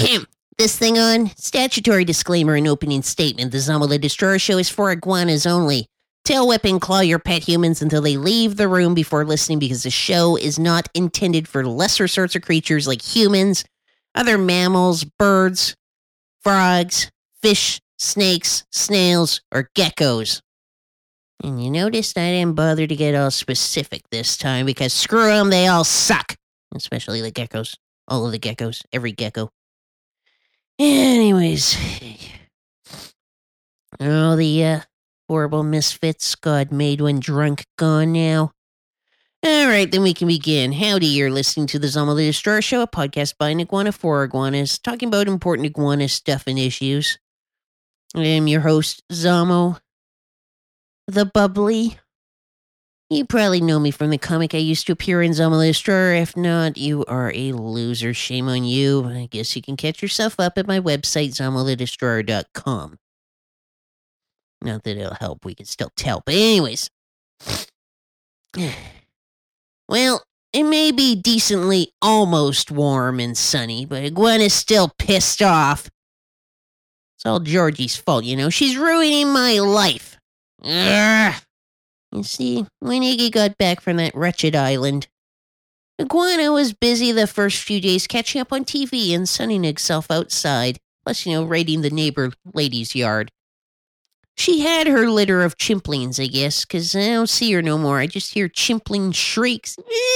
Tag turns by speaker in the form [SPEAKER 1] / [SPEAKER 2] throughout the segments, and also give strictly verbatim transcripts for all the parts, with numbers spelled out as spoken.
[SPEAKER 1] This thing on? Statutory disclaimer and opening statement. The Zombie the Destroyer show is for iguanas only. Tail whip and claw your pet humans until they leave the room before listening, because the show is not intended for lesser sorts of creatures like humans, other mammals, birds, frogs, fish, snakes, snails, or geckos. And you noticed I didn't bother to get all specific this time, because screw them, they all suck. Especially the geckos. All of the geckos. Every gecko. Anyways. All the uh, horrible misfits God made when drunk gone now. All right, then we can begin. Howdy, you're listening to the Zombie the Destroyer show, a podcast by an iguana for iguanas, talking about important iguana stuff and issues. I am your host, Zamo the Bubbly. You probably know me from the comic I used to appear in, Zombie the Destroyer. If not, you are a loser. Shame on you. I guess you can catch yourself up at my website, zombie the destroyer dot com. Not that it'll help, we can still tell. But anyways. Well, it may be decently almost warm and sunny, but Iguana's still pissed off. It's all Georgie's fault, you know. She's ruining my life. Ugh. You see, when Iggy got back from that wretched island, Iguana was busy the first few days catching up on T V and sunning herself outside, plus, you know, raiding the neighbor lady's yard. She had her litter of chimplings, I guess, because I don't see her no more. I just hear chimpling shrieks.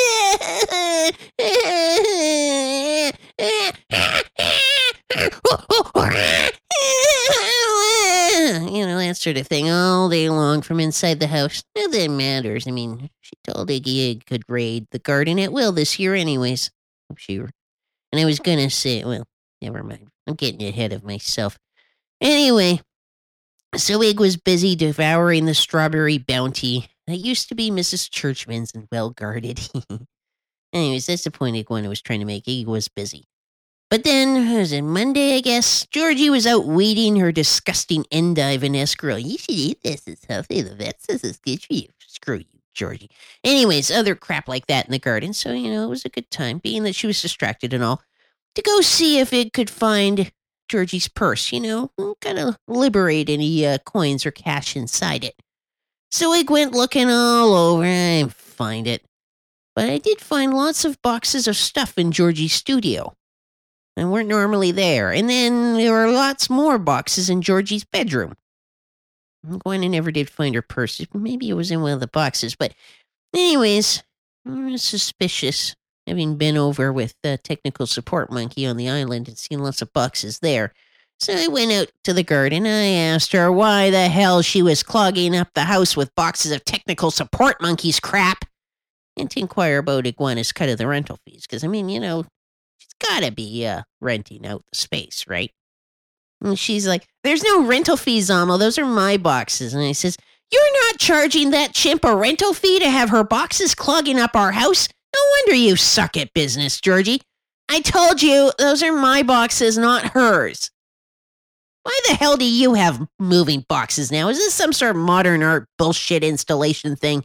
[SPEAKER 1] You know, that sort of thing all day long from inside the house. Not that it matters. I mean, she told Iggy Egg could raid the garden at will this year anyways. I'm sure. And I was going to say, well, never mind. I'm getting ahead of myself. Anyway, so Egg was busy devouring the strawberry bounty that used to be Missus Churchman's and well guarded. Anyways, that's the point Iguana was trying to make. Egg was busy. But then, was it Monday, I guess? Georgie was out weeding her disgusting endive and escarole. You should eat this. It's healthy. The vet says it's good for you. Screw you, Georgie. Anyways, other crap like that in the garden. So, you know, it was a good time, being that she was distracted and all, to go see if it could find Georgie's purse, you know, kind of liberate any uh, coins or cash inside it. So I went looking all over. I didn't find it. But I did find lots of boxes of stuff in Georgie's studio. And weren't normally there. And then there were lots more boxes in Georgie's bedroom. Gwen never did find her purse. Maybe it was in one of the boxes. But anyways, I was suspicious, having been over with the technical support monkey on the island and seen lots of boxes there. So I went out to the garden. I asked her why the hell she was clogging up the house with boxes of technical support monkey's crap. And to inquire about Iguana's cut of the rental fees. Because, I mean, you know, gotta be uh, renting out the space, right? And she's like, there's no rental fees, Zamo. Those are my boxes. And I says, you're not charging that chimp a rental fee to have her boxes clogging up our house? No wonder you suck at business, Georgie. I told you, those are my boxes, not hers. Why the hell do you have moving boxes now? Is this some sort of modern art bullshit installation thing?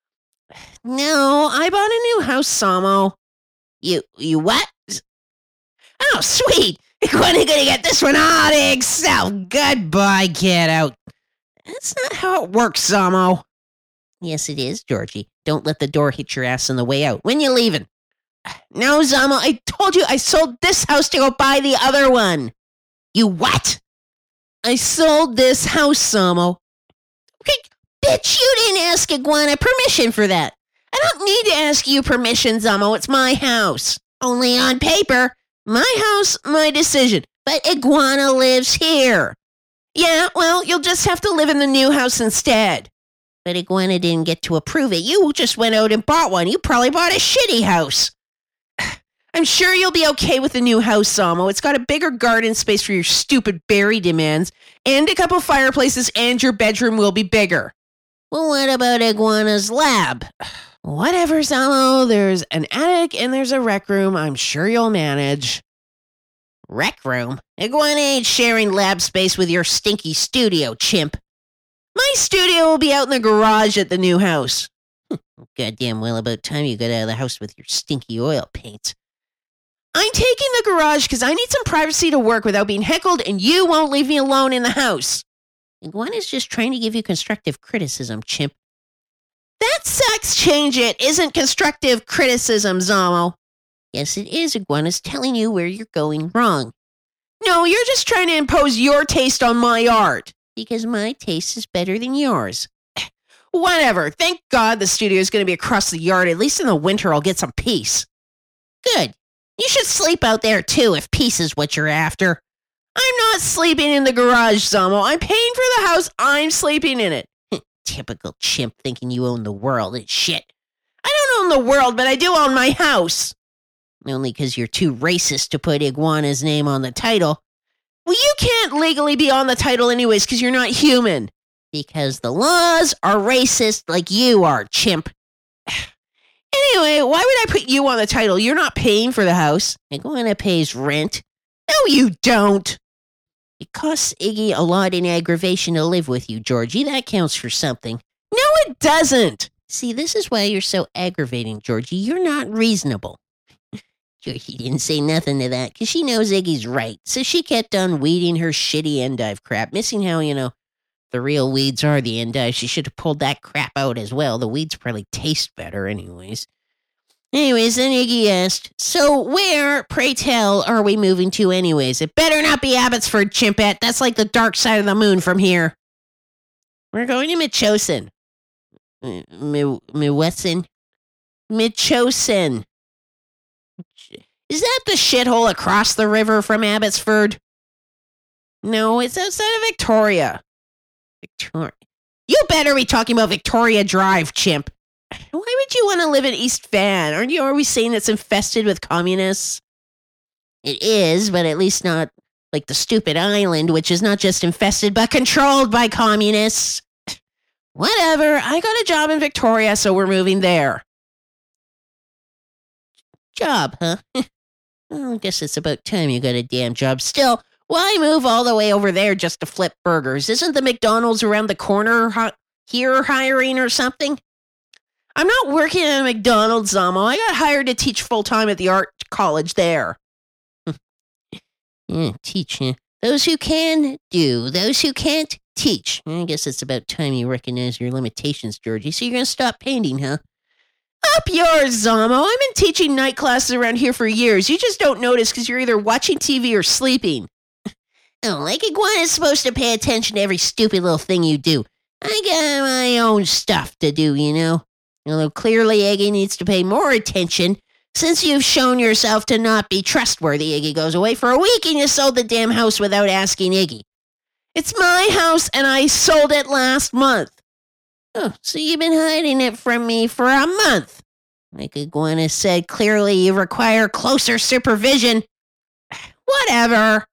[SPEAKER 1] No, I bought a new house, Zamo. You, you what? Oh, sweet. When are you going to get this one all to Excel? Goodbye, get out. That's not how it works, Zamo. Yes, it is, Georgie. Don't let the door hit your ass on the way out. When you leaving? No, Zamo, I told you I sold this house to go buy the other one. You what? I sold this house, Zamo. Okay, bitch, you didn't ask Iguana permission for that. I don't need to ask you permission, Zamo. It's my house. Only on paper. My house, my decision. But Iguana lives here. Yeah, well, you'll just have to live in the new house instead. But Iguana didn't get to approve it. You just went out and bought one. You probably bought a shitty house. I'm sure you'll be okay with the new house, Zamo. It's got a bigger garden space for your stupid berry demands, and a couple fireplaces, and your bedroom will be bigger. Well, what about Iguana's lab? Whatever, Zamo. There's an attic and there's a rec room. I'm sure you'll manage. Rec room? Iguana ain't sharing lab space with your stinky studio, chimp. My studio will be out in the garage at the new house. Goddamn well about time you got out of the house with your stinky oil paints.
[SPEAKER 2] I'm taking the garage because I need some privacy to work without being heckled, and you won't leave me alone in the house.
[SPEAKER 1] Iguana's just trying to give you constructive criticism, chimp.
[SPEAKER 2] That sucks, change it, isn't constructive criticism, Zamo.
[SPEAKER 1] Yes, it is. Iguana's telling you where you're going wrong.
[SPEAKER 2] No, you're just trying to impose your taste on my art.
[SPEAKER 1] Because my taste is better than yours.
[SPEAKER 2] Whatever. Thank God the studio is going to be across the yard. At least in the winter, I'll get some peace.
[SPEAKER 1] Good. You should sleep out there, too, if peace is what you're after.
[SPEAKER 2] I'm not sleeping in the garage, Zamo. I'm paying for the house. I'm sleeping in it.
[SPEAKER 1] Typical chimp thinking you own the world and shit.
[SPEAKER 2] I don't own the world, but I do own my house.
[SPEAKER 1] Only because you're too racist to put Iguana's name on the title.
[SPEAKER 2] Well, you can't legally be on the title anyways because you're not human.
[SPEAKER 1] Because the laws are racist like you are, chimp.
[SPEAKER 2] Anyway, why would I put you on the title? You're not paying for the house.
[SPEAKER 1] Iguana pays rent.
[SPEAKER 2] No, you don't.
[SPEAKER 1] It costs Iggy a lot in aggravation to live with you, Georgie. That counts for something.
[SPEAKER 2] No, it doesn't.
[SPEAKER 1] See, this is why you're so aggravating, Georgie. You're not reasonable. Georgie didn't say nothing to that because she knows Iggy's right. So she kept on weeding her shitty endive crap, missing how, you know, the real weeds are the endive. She should have pulled that crap out as well. The weeds probably taste better anyways. Anyways, then Iggy asked, so where, pray tell, are we moving to anyways? It better not be Abbotsford, Chimpette. That's like the dark side of the moon from here.
[SPEAKER 2] We're going to Mitchosin.
[SPEAKER 1] Miwetson?
[SPEAKER 2] Mitchosin. Is that the shithole across the river from Abbotsford? No, it's outside of Victoria.
[SPEAKER 1] Victoria.
[SPEAKER 2] You better be talking about Victoria Drive, chimp. Why would you want to live in East Van? Aren't you always saying it's infested with communists?
[SPEAKER 1] It is, but at least not like the stupid island, which is not just infested, but controlled by communists.
[SPEAKER 2] Whatever. I got a job in Victoria, so we're moving there.
[SPEAKER 1] Job, huh? Well, I guess it's about time you got a damn job. Still, why move all the way over there just to flip burgers? Isn't the McDonald's around the corner hi- here hiring or something?
[SPEAKER 2] I'm not working at a McDonald's, Zamo. I got hired to teach full-time at the art college there.
[SPEAKER 1] Yeah, teach, huh? Those who can, do. Those who can't, teach. I guess it's about time you recognize your limitations, Georgie. So you're going to stop painting, huh?
[SPEAKER 2] Up yours, Zamo. I've been teaching night classes around here for years. You just don't notice because you're either watching T V or sleeping.
[SPEAKER 1] Oh, like Iguana's supposed to pay attention to every stupid little thing you do. I got my own stuff to do, you know? Although clearly Iggy needs to pay more attention since you've shown yourself to not be trustworthy. Iggy goes away for a week and you sold the damn house without asking Iggy.
[SPEAKER 2] It's my house and I sold it last month.
[SPEAKER 1] Oh, so you've been hiding it from me for a month. Like Iguana said, clearly you require closer supervision.
[SPEAKER 2] Whatever.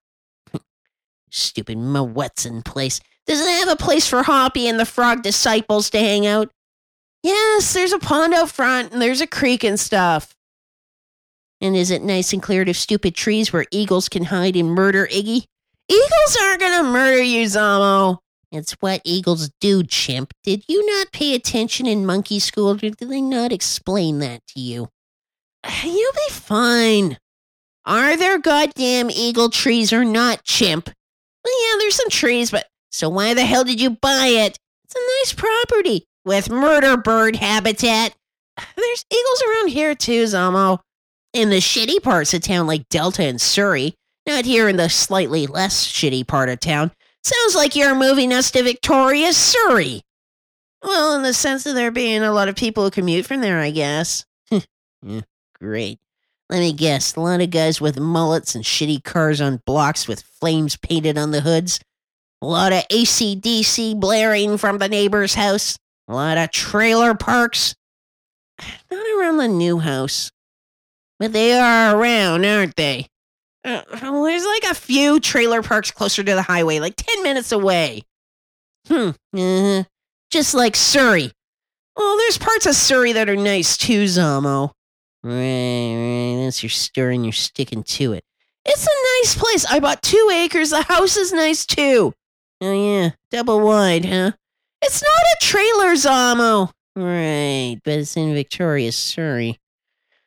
[SPEAKER 1] Stupid Mawetson place. Does it have a place for Hoppy and the Frog Disciples to hang out?
[SPEAKER 2] Yes, there's a pond out front and there's a creek and stuff.
[SPEAKER 1] And is it nice and cleared of stupid trees where eagles can hide and murder Iggy?
[SPEAKER 2] Eagles aren't going to murder you, Zamo.
[SPEAKER 1] It's what eagles do, chimp. Did you not pay attention in monkey school, or did they not explain that to you?
[SPEAKER 2] You'll be fine.
[SPEAKER 1] Are there goddamn eagle trees or not, chimp?
[SPEAKER 2] Well, yeah, there's some trees, but
[SPEAKER 1] so why the hell did you buy it?
[SPEAKER 2] It's a nice property with murder bird habitat. There's eagles around here too, Zamo.
[SPEAKER 1] In the shitty parts of town like Delta and Surrey, not here in the slightly less shitty part of town. Sounds like you're moving us to Victoria, Surrey.
[SPEAKER 2] Well, in the sense of there being a lot of people who commute from there, I guess.
[SPEAKER 1] Yeah, great. Let me guess, a lot of guys with mullets and shitty cars on blocks with flames painted on the hoods. A lot of A C D C blaring from the neighbor's house. A lot of trailer parks.
[SPEAKER 2] Not around the new house.
[SPEAKER 1] But they are around, aren't they?
[SPEAKER 2] Uh, well, there's like a few trailer parks closer to the highway, like ten minutes away.
[SPEAKER 1] Hmm, uh-huh. Just like Surrey.
[SPEAKER 2] Well, there's parts of Surrey that are nice too, Zamo.
[SPEAKER 1] Right, right, that's your story and you're sticking to it.
[SPEAKER 2] It's a nice place. I bought two acres. The house is nice too.
[SPEAKER 1] Oh yeah, double wide, huh?
[SPEAKER 2] It's not a trailer, Zamo.
[SPEAKER 1] Right, but it's in Victoria, Surrey.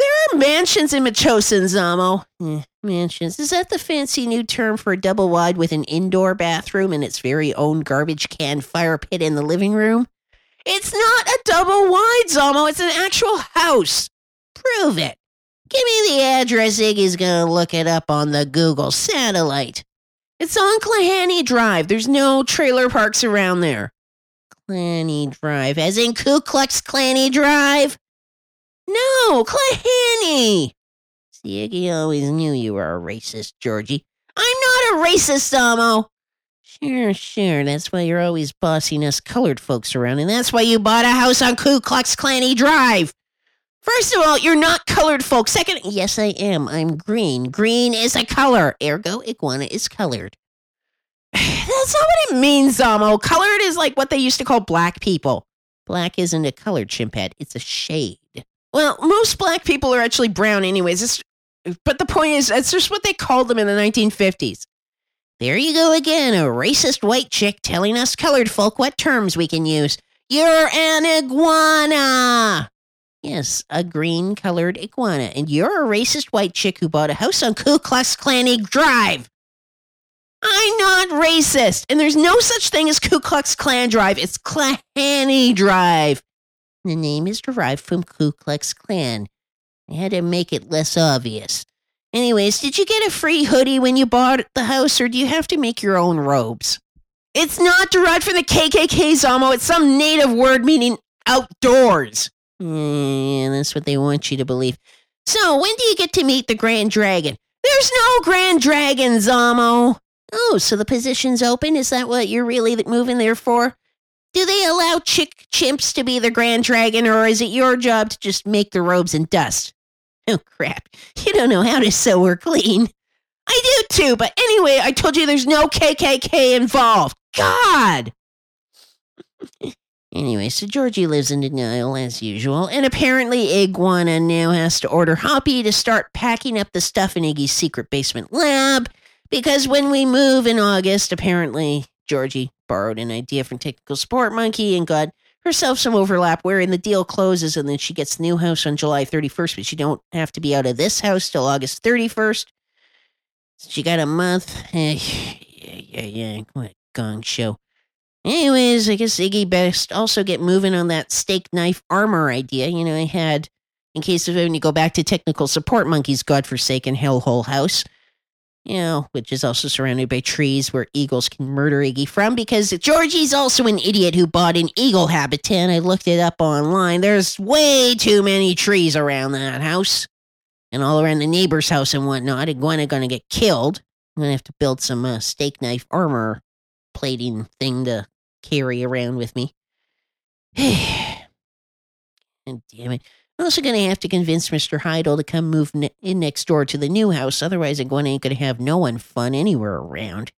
[SPEAKER 2] There are mansions in Machosin, Zamo. Eh, mansions. Is that the fancy new term for a double wide with an indoor bathroom and its very own garbage can fire pit in the living room? It's not a double wide, Zamo. It's an actual house.
[SPEAKER 1] Prove it. Give me the address. Iggy's gonna look it up on the Google satellite.
[SPEAKER 2] It's on Clahanny Drive. There's no trailer parks around there.
[SPEAKER 1] Clanny Drive, as in Ku Klux Clanny Drive?
[SPEAKER 2] No, Clahanny.
[SPEAKER 1] See, Iggy always knew you were a racist, Georgie.
[SPEAKER 2] I'm not a racist, Zamo.
[SPEAKER 1] Sure, sure. That's why you're always bossing us colored folks around, and that's why you bought a house on Ku Klux Clanny Drive.
[SPEAKER 2] First of all, you're not colored, folks. Second,
[SPEAKER 1] yes, I am. I'm green. Green is a color. Ergo, iguana is colored.
[SPEAKER 2] That's not what it means, Zamo. Colored is like what they used to call black people.
[SPEAKER 1] Black isn't a color, Chimpad. It's a shade.
[SPEAKER 2] Well, most black people are actually brown anyways. It's, but the point is, it's just what they called them in the nineteen fifties.
[SPEAKER 1] There you go again, a racist white chick telling us colored folk what terms we can use. You're an iguana! Yes, a green-colored iguana, and you're a racist white chick who bought a house on Ku Klux Klanny Drive.
[SPEAKER 2] I'm not racist, and there's no such thing as Ku Klux Klan Drive. It's Clahanny Drive.
[SPEAKER 1] The name is derived from Ku Klux Klan. I had to make it less obvious. Anyways, did you get a free hoodie when you bought the house, or do you have to make your own robes?
[SPEAKER 2] It's not derived from the K K K, Zamo. It's some native word meaning outdoors.
[SPEAKER 1] Yeah, that's what they want you to believe. So, when do you get to meet the Grand Dragon?
[SPEAKER 2] There's no Grand Dragon, Zamo.
[SPEAKER 1] Oh, so the position's open? Is that what you're really moving there for? Do they allow chick chimps to be the Grand Dragon, or is it your job to just make the robes and dust? Oh, crap. You don't know how to sew or clean.
[SPEAKER 2] I do too, but anyway, I told you there's no K K K involved. God!
[SPEAKER 1] Anyway, so Georgie lives in denial as usual, and apparently Iguana now has to order Hoppy to start packing up the stuff in Iggy's secret basement lab, because when we move in August, apparently Georgie borrowed an idea from Technical Support Monkey and got herself some overlap wherein the deal closes and then she gets the new house on July thirty-first, but she don't have to be out of this house till August thirty-first. She got a month. Eh, yeah, yeah, yeah. What a gong show. Anyways, I guess Iggy best also get moving on that steak knife armor idea. You know, I had, in case of when you go back to Technical Support Monkey's godforsaken hellhole house, you know, which is also surrounded by trees where eagles can murder Iggy from, because Georgie's also an idiot who bought an eagle habitat. I looked it up online. There's way too many trees around that house. And all around the neighbor's house and whatnot. Iguana gonna get killed. I'm gonna have to build some uh, steak knife armor plating thing to carry around with me. And damn it. I'm also going to have to convince Mister Heidel to come move ne- in next door to the new house. Otherwise, Iguana ain't going to have no one fun anywhere around.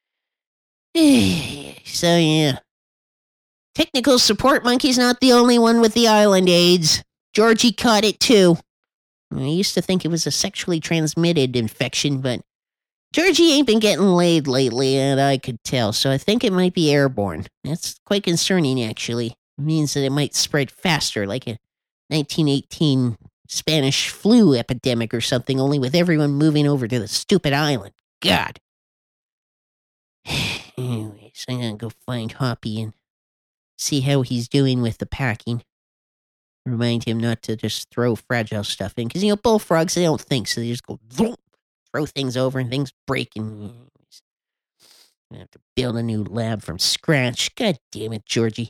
[SPEAKER 1] So, yeah. Technical Support Monkey's not the only one with the island AIDS. Georgie caught it, too. I used to think it was a sexually transmitted infection, but Georgie ain't been getting laid lately, and I could tell, so I think it might be airborne. That's quite concerning, actually. It means that it might spread faster, like a nineteen eighteen Spanish flu epidemic or something, only with everyone moving over to the stupid island. God. Anyways, I'm gonna go find Hoppy and see how he's doing with the packing. Remind him not to just throw fragile stuff in, because, you know, bullfrogs, they don't think, so they just go vroom. Throw things over and things break, and I have to build a new lab from scratch. God damn it, Georgie.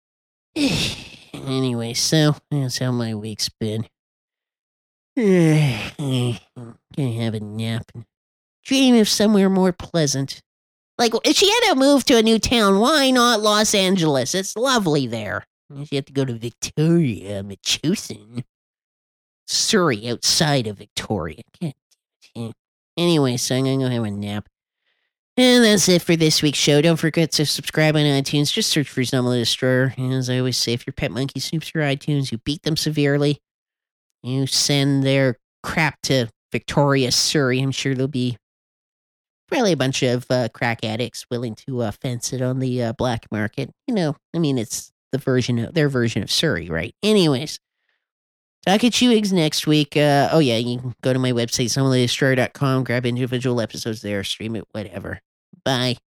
[SPEAKER 1] Anyway, so that's how my week's been. Gonna have a nap and dream of somewhere more pleasant. Like, if she had to move to a new town, why not Los Angeles? It's lovely there. She have to go to Victoria, Machosin. Surrey, outside of Victoria. God damn it. Anyway, so I'm going to go have a nap. And that's it for this week's show. Don't forget to subscribe on iTunes. Just search for Zoma the Destroyer. And as I always say, if your pet monkey snoops your iTunes, you beat them severely. You send their crap to Victoria, Surrey. I'm sure there'll be probably a bunch of uh, crack addicts willing to uh, fence it on the uh, black market. You know, I mean, it's the version of their version of Surrey, right? Anyways.
[SPEAKER 2] Talk at you eggs next week. Uh, oh, yeah, you can go to my website, someone the destroyer dot com, grab individual episodes there, stream it, whatever. Bye.